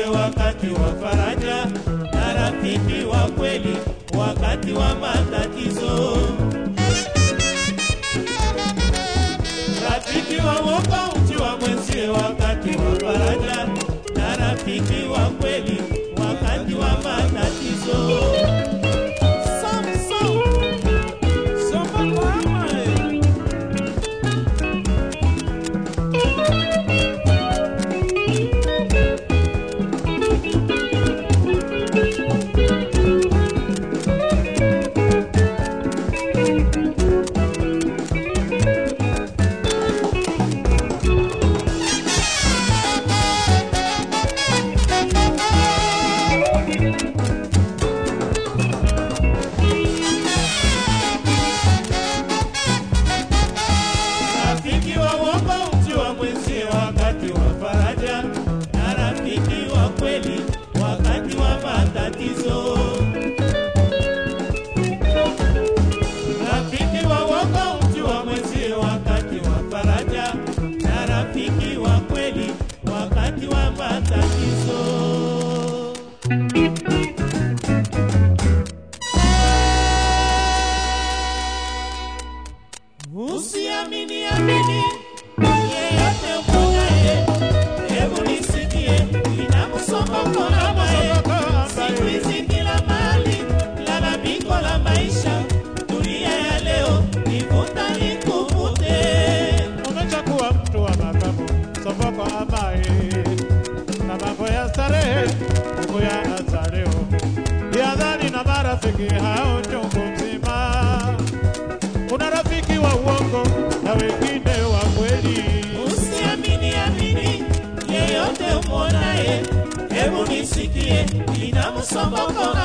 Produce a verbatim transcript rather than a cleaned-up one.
wakati wa faraja, na rafiki wa kweli wakati wa matatizo. Rafiki wa uongo mjua mwenzie wakati wa faraja, na rafiki wa kweli wakati wa matatizo. Usiamini amini yeyote ukonaye, hebu nisikie inamusomba mkona mae. Siku hizi kila mali lala bingo la maisha, dunia ya leo nivuta nikuvute. Umechakua mtu wa makamu, sofoko amae, na mambo ya starehe, mambo ya azareo, yadhani na marafiki hao chungu mzima. Una rafiki wa uongo na wengine wa kweli. Usiamini amini yeyote umonaye, hebu nisikie inamusomba mkona